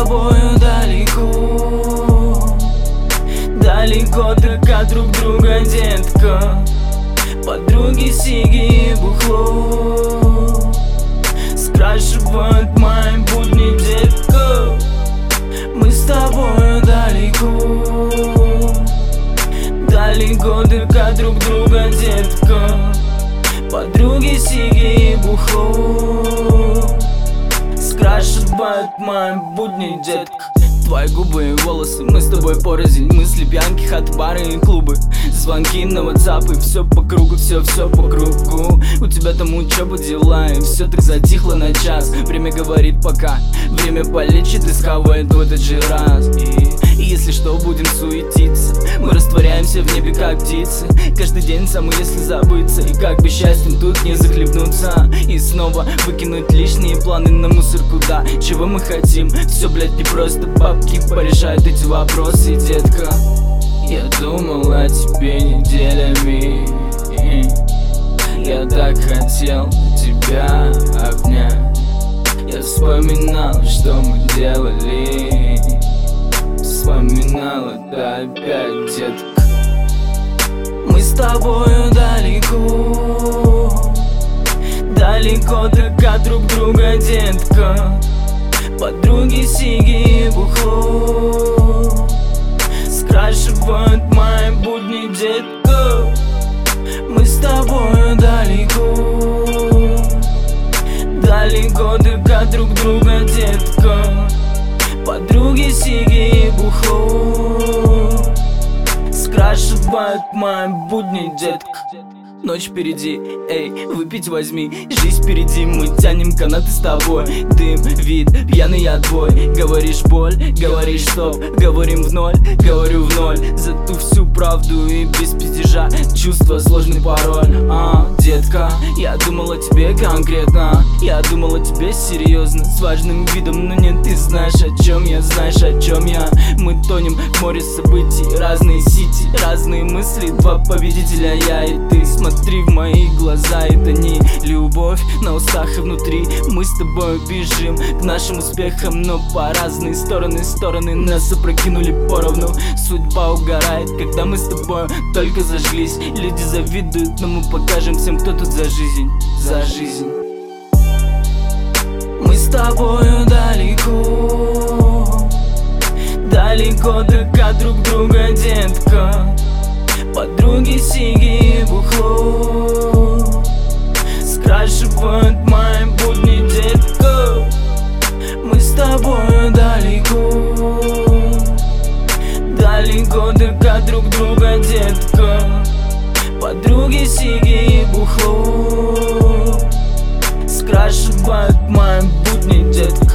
тобою далеко, далеко так от друг друга, детка. Подруги, сиги и бухло скрашивают мои будни, детка. Мы с тобою далеко, далеко так от друг друга, детка. Подруги, сиги и бухло скрашивают мои будни, детка. Твои губы и волосы, мы с тобой порознь. Мысли, пьянки, хаты, бары и клубы, звонки на WhatsApp и все по кругу, все по кругу. У тебя там учеба, дела, и все так затихло на час. Время говорит пока, время полечит и схавает в этот же раз. И если что, будем суетиться, мы растворяемся в небе, как птицы. Каждый день самый, если забыться, и как бы счастьем тут не захлебнуться. И снова выкинуть лишние планы на мусорку, да. Чего мы хотим? Все, блядь, не просто бабки порешают эти вопросы, детка. Я думал о тебе неделями, я так хотел тебя обнять. Я вспоминал, что мы делали, вспоминал это опять, детка. Мы с тобою далеко, далеко так от друг друга, детка. Подруги, сиги и бухло скрашивают мои будни, детка. Мы с тобою далеко, далеко так от друг друга, детка. Подруги, сиги и бухло скрашивают мои будни, детка. Ночь впереди, эй, выпить возьми. Жизнь впереди, мы тянем канаты с тобой. Дым, вид, пьяный я твой. Говоришь боль, говоришь стоп. Говорим в ноль, говорю в ноль. За ту всю правду и без пиздежа. Чувство, сложный пароль. Детка, я думал о тебе конкретно. Я думал о тебе серьезно, с важным видом. Но нет, ты знаешь о чем я, знаешь о чем я. Мы тонем в море событий. Разные сити, разные мысли. Два победителя, я и ты. Смотри в мои глаза, это не любовь на устах и внутри. Мы с тобой бежим к нашим успехам, но по разные стороны нас опрокинули поровну. Судьба угорает, когда мы с тобой только зажглись. Люди завидуют, но мы покажем всем, кто тут за жизнь, за жизнь. Мы с тобою далеко, далеко так от друг друга, детка. Подруги, сиги и бухло скрашивают мои будни, детка. Мы с тобою далеко, далеко так от друг друга, детка. Подруги, сиги и бухло скрашивают мои будни, детка.